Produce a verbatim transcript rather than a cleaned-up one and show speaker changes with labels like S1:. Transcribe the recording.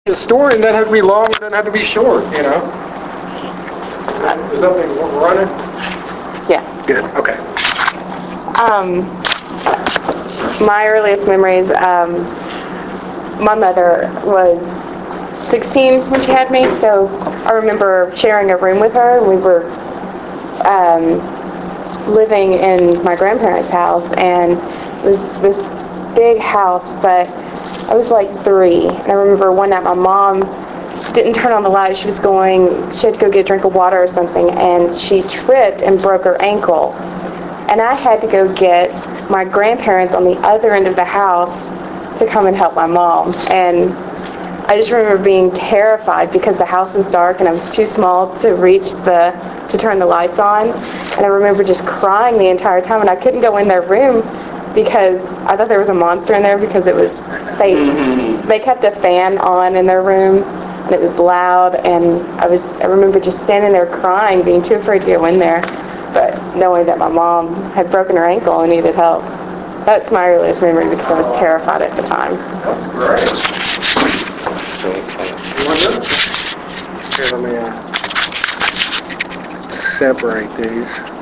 S1: A story, and doesn't have to be long, it doesn't have to be short, you know? Is something running?
S2: Yeah.
S1: Good, okay.
S2: Um, my earliest memories, um, my mother was sixteen when she had me, so I remember sharing a room with her. We were um, living in my grandparents' house, and it was this big house, but I was like three. And I remember one night my mom didn't turn on the light. She was going, she had to go get a drink of water or something, and she tripped and broke her ankle. And I had to go get my grandparents on the other end of the house to come and help my mom. And I just remember being terrified because the house was dark and I was too small to reach the, to turn the lights on. And I remember just crying the entire time, and I couldn't go in their room because I thought there was a monster in there because it was, they, they kept a fan on in their room and it was loud, and I was, I remember just standing there crying, being too afraid to go in there, but knowing that my mom had broken her ankle and needed help. That's my earliest memory because I was terrified at the time.
S1: That's great. You want to do it? Here, let me uh, separate these.